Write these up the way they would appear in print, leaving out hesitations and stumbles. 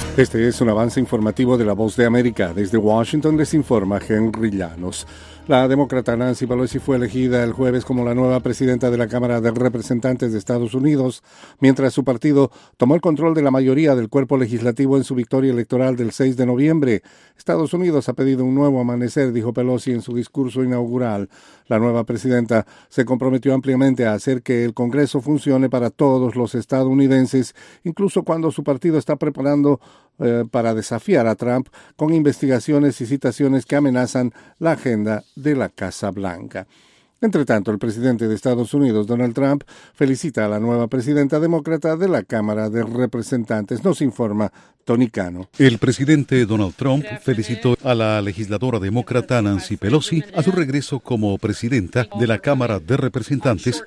Este es un avance informativo de La Voz de América. Desde Washington les informa Henry Llanos. La demócrata Nancy Pelosi fue elegida el jueves como la nueva presidenta de la Cámara de Representantes de Estados Unidos, mientras su partido tomó el control de la mayoría del cuerpo legislativo en su victoria electoral del 6 de noviembre. Estados Unidos ha pedido un nuevo amanecer, dijo Pelosi en su discurso inaugural. La nueva presidenta se comprometió ampliamente a hacer que el Congreso funcione para todos los estadounidenses, incluso cuando su partido está preparando para desafiar a Trump con investigaciones y citaciones que amenazan la agenda de la Casa Blanca. Entre tanto, el presidente de Estados Unidos, Donald Trump, felicita a la nueva presidenta demócrata de la Cámara de Representantes. Nos informa Tony Cano. El presidente Donald Trump felicitó a la legisladora demócrata Nancy Pelosi a su regreso como presidenta de la Cámara de Representantes.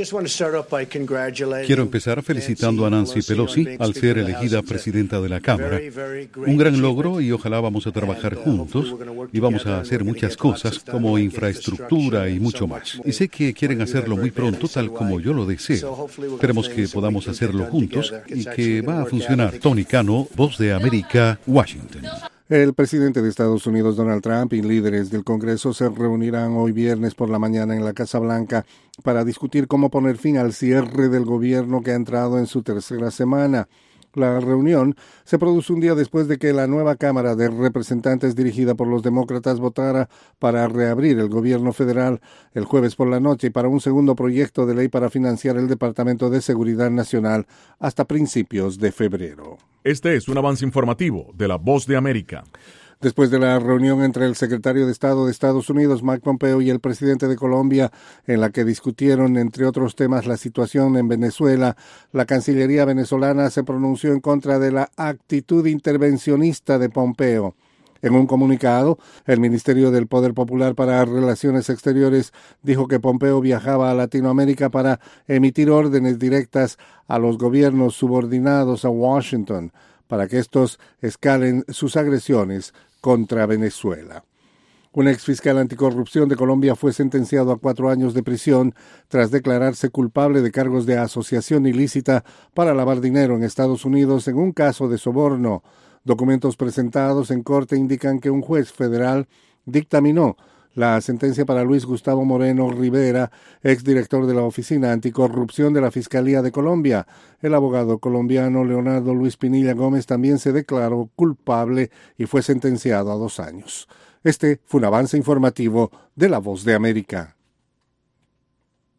Quiero empezar felicitando a Nancy Pelosi al ser elegida presidenta de la Cámara. Un gran logro y ojalá vamos a trabajar juntos y vamos a hacer muchas cosas como infraestructura y mucho más. Y sé que quieren hacerlo muy pronto tal como yo lo deseo. Esperemos que podamos hacerlo juntos y que va a funcionar. Tony Cano, Voz de América, Washington. El presidente de Estados Unidos, Donald Trump, y líderes del Congreso se reunirán hoy viernes por la mañana en la Casa Blanca para discutir cómo poner fin al cierre del gobierno que ha entrado en su tercera semana. La reunión se produce un día después de que la nueva Cámara de Representantes dirigida por los demócratas votara para reabrir el gobierno federal el jueves por la noche y para un segundo proyecto de ley para financiar el Departamento de Seguridad Nacional hasta principios de febrero. Este es un avance informativo de La Voz de América. Después de la reunión entre el secretario de Estado de Estados Unidos, Mike Pompeo, y el presidente de Colombia, en la que discutieron, entre otros temas, la situación en Venezuela, la Cancillería venezolana se pronunció en contra de la actitud intervencionista de Pompeo. En un comunicado, el Ministerio del Poder Popular para Relaciones Exteriores dijo que Pompeo viajaba a Latinoamérica para emitir órdenes directas a los gobiernos subordinados a Washington, para que estos escalen sus agresiones contra Venezuela. Un exfiscal anticorrupción de Colombia fue sentenciado a 4 años de prisión tras declararse culpable de cargos de asociación ilícita para lavar dinero en Estados Unidos en un caso de soborno. Documentos presentados en corte indican que un juez federal dictaminó la sentencia para Luis Gustavo Moreno Rivera, exdirector de la Oficina Anticorrupción de la Fiscalía de Colombia. El abogado colombiano Leonardo Luis Pinilla Gómez también se declaró culpable y fue sentenciado a 2 años. Este fue un avance informativo de La Voz de América.